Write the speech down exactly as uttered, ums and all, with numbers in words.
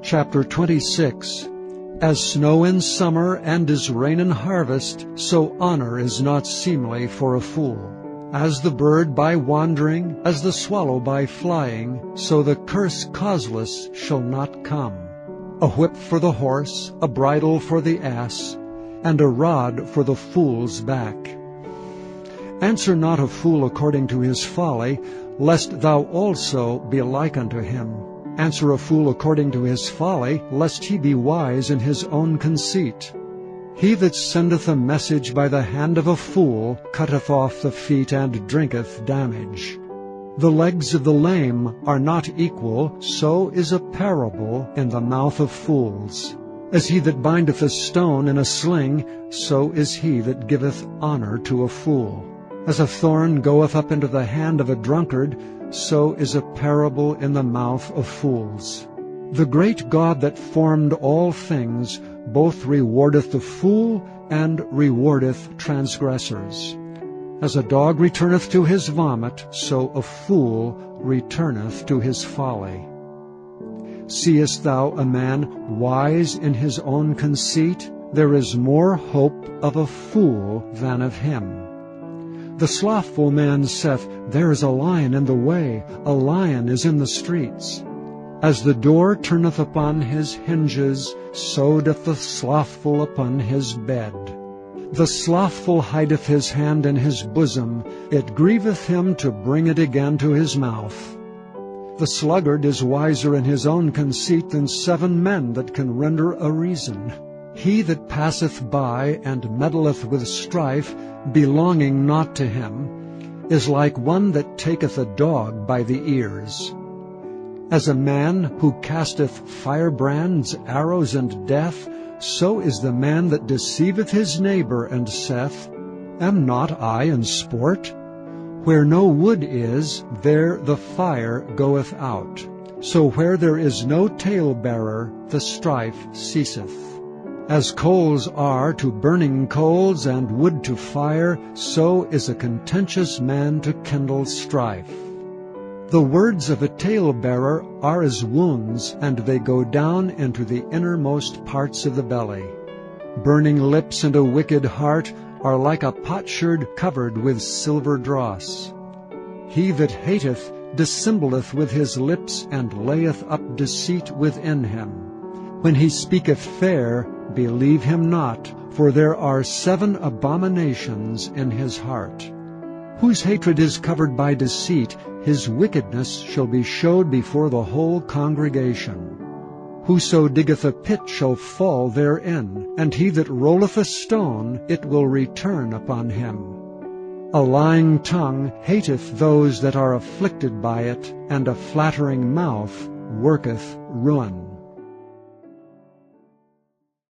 Chapter twenty-six. As snow in summer and as rain in harvest, so honor is not seemly for a fool. As the bird by wandering, as the swallow by flying, so the curse causeless shall not come. A whip for the horse, a bridle for the ass, and a rod for the fool's back. Answer not a fool according to his folly, lest thou also be like unto him. Answer a fool according to his folly, lest he be wise in his own conceit. He that sendeth a message by the hand of a fool cutteth off the feet and drinketh damage. The legs of the lame are not equal, so is a parable in the mouth of fools. As he that bindeth a stone in a sling, so is he that giveth honor to a fool. As a thorn goeth up into the hand of a drunkard, so is a parable in the mouth of fools. The great God that formed all things both rewardeth the fool and rewardeth transgressors. As a dog returneth to his vomit, so a fool returneth to his folly. Seest thou a man wise in his own conceit? There is more hope of a fool than of him. The slothful man saith, There is a lion in the way, a lion is in the streets. As the door turneth upon his hinges, so doth the slothful upon his bed. The slothful hideth his hand in his bosom, it grieveth him to bring it again to his mouth. The sluggard is wiser in his own conceit than seven men that can render a reason. He that passeth by and meddleth with strife, belonging not to him, is like one that taketh a dog by the ears. As a man who casteth firebrands, arrows, and death, so is the man that deceiveth his neighbor, and saith, Am not I in sport? Where no wood is, there the fire goeth out. So where there is no talebearer, the strife ceaseth. As coals are to burning coals, and wood to fire, so is a contentious man to kindle strife. The words of a talebearer are as wounds, and they go down into the innermost parts of the belly. Burning lips and a wicked heart are like a potsherd covered with silver dross. He that hateth dissembleth with his lips, and layeth up deceit within him. When he speaketh fair, believe him not, for there are seven abominations in his heart. Whose hatred is covered by deceit, his wickedness shall be showed before the whole congregation. Whoso diggeth a pit shall fall therein, and he that rolleth a stone, it will return upon him. A lying tongue hateth those that are afflicted by it, and a flattering mouth worketh ruin.